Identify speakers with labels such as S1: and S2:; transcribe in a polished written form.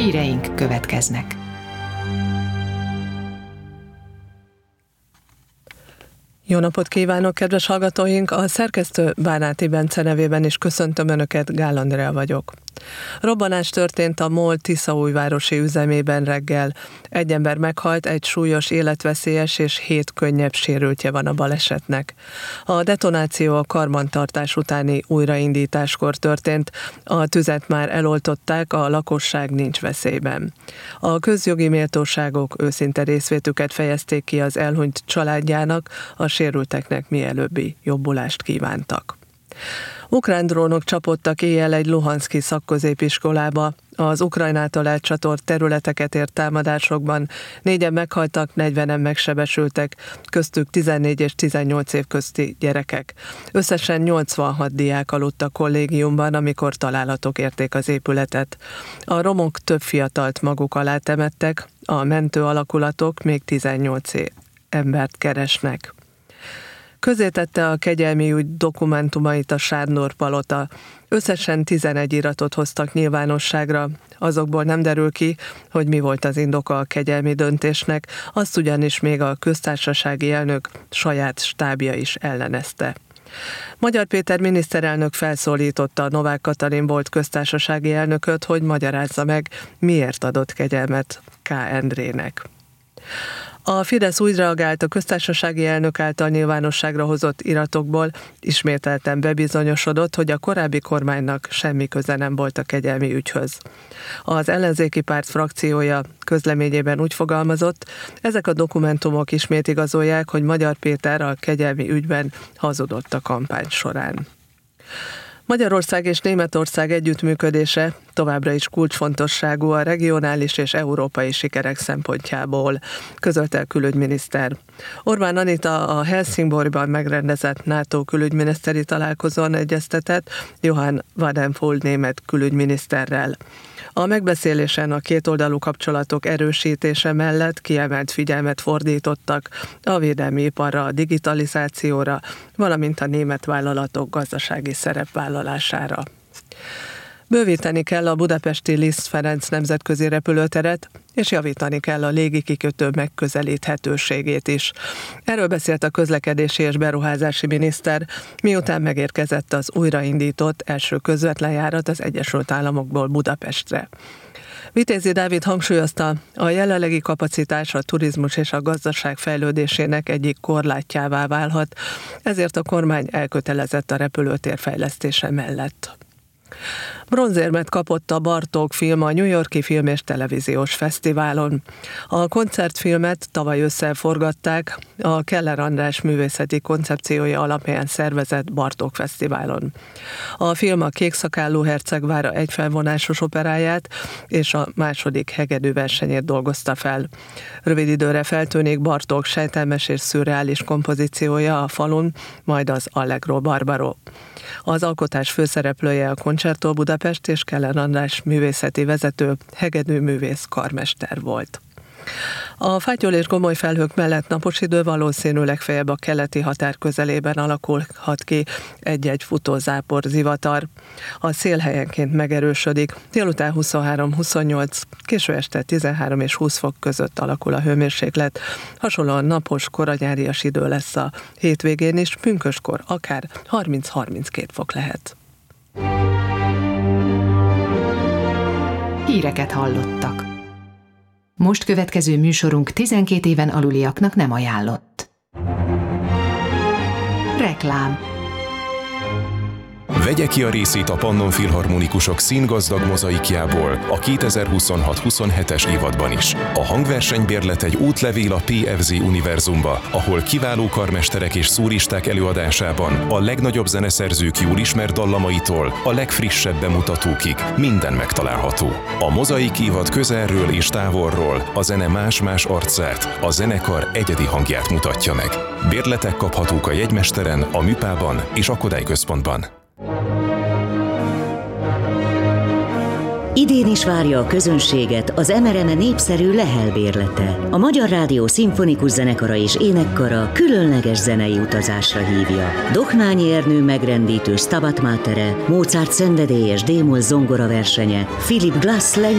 S1: Híreink következnek.
S2: Jó napot kívánok, kedves hallgatóink! A szerkesztő Bánáti Bence nevében is köszöntöm Önöket, Gál Andrea vagyok. Robbanás történt a MOL tiszaújvárosi üzemében reggel. Egy ember meghalt, egy súlyos, életveszélyes és 7 könnyebb sérültje van a balesetnek. A detonáció a karbantartás utáni újraindításkor történt. A tüzet már eloltották, a lakosság nincs veszélyben. A közjogi méltóságok őszinte részvétüket fejezték ki az elhunyt családjának, a sérülteknek mielőbbi jobbulást kívántak. Ukrán drónok csapodtak éjjel egy luhanszki szakközépiskolába. Az Ukrajnától elcsatolt területeket ért támadásokban 4-en meghaltak, 40-en megsebesültek, köztük 14 és 18 év közti gyerekek. Összesen 86 diák aludt a kollégiumban, amikor találatok érték az épületet. A romok több fiatalt maguk alá temettek, a mentő alakulatok még 18 embert keresnek. Közzétette a kegyelmi ügy dokumentumait a Sárnor palota. Összesen 11 iratot hoztak nyilvánosságra, azokból nem derül ki, hogy mi volt az indoka a kegyelmi döntésnek, azt ugyanis még a köztársasági elnök saját stábja is ellenezte. Magyar Péter miniszterelnök felszólította Novák Katalin volt köztársasági elnököt, hogy magyarázza meg, miért adott kegyelmet K. Endrének. A Fidesz úgy reagált a köztársasági elnök által nyilvánosságra hozott iratokból, ismételten bebizonyosodott, hogy a korábbi kormánynak semmi köze nem volt a kegyelmi ügyhöz. Az ellenzéki párt frakciója közleményében úgy fogalmazott, ezek a dokumentumok ismét igazolják, hogy Magyar Péter a kegyelmi ügyben hazudott a kampány során. Magyarország és Németország együttműködése továbbra is kulcsfontosságú a regionális és európai sikerek szempontjából, közölte a külügyminiszter. Orbán Anita a Helsingborgban megrendezett NATO külügyminiszteri találkozón egyeztetett Johann Wadenfeld német külügyminiszterrel. A megbeszélésen a kétoldalú kapcsolatok erősítése mellett kiemelt figyelmet fordítottak a védelmi iparra, a digitalizációra, valamint a német vállalatok gazdasági szerepvállalására. Bővíteni kell a budapesti Liszt Ferenc nemzetközi repülőteret, és javítani kell a légikikötő megközelíthetőségét is. Erről beszélt a közlekedési és beruházási miniszter, miután megérkezett az újraindított első közvetlen járat az Egyesült Államokból Budapestre. Vitézi Dávid hangsúlyozta, a jelenlegi kapacitás a turizmus és a gazdaság fejlődésének egyik korlátjává válhat, ezért a kormány elkötelezett a repülőtér fejlesztése mellett. Bronzérmet kapott a Bartók film a New York-i Film- és Televíziós Fesztiválon. A koncertfilmet tavaly ősszel forgatták a Keller András művészeti koncepciója alapján szervezett Bartók Fesztiválon. A film a Kékszakállú herceg vára egyfelvonásos operáját és a második hegedűversenyét dolgozta fel. Rövid időre feltűnik Bartók sejtelmes és szürreális kompozíciója a falun, majd az Allegro Barbaro. Az alkotás főszereplője a Concerto Budapest és Keller András művészeti vezető, hegedűművész karmester volt. A fátyol és gomoly felhők mellett napos idő, valószínűleg legfeljebb a keleti határ közelében alakulhat ki egy-egy futózápor, zivatar. A szél helyenként megerősödik, délután 23-28, késő este 13 és 20 fok között alakul a hőmérséklet. Hasonlóan napos, koranyárias idő lesz a hétvégén is, pünköskor akár 30-32 fok lehet.
S1: Híreket hallottak. Most következő műsorunk 12 éven aluliaknak nem ajánlott. Reklám.
S3: Vegye ki a részét a Pannon Filharmonikusok színgazdag mozaikjából a 2026-27-es évadban is. A hangversenybérlet egy útlevél a PFZ univerzumba, ahol kiváló karmesterek és szólisták előadásában a legnagyobb zeneszerzők jól ismert dallamaitól a legfrissebb bemutatókig minden megtalálható. A mozaik évad közelről és távolról a zene más-más arcát, a zenekar egyedi hangját mutatja meg. Bérletek kaphatók a jegymesteren, a Műpában és a Kodály Központban.
S4: Idén is várja a közönséget az MRM népszerű Lehel bérlete. A Magyar Rádió Szimfonikus Zenekara és Énekkara különleges zenei utazásra hívja. Dohnányi Ernő megrendítő Stabat Matere, Mozart szenvedélyes D-moll zongora versenye, Philip Glass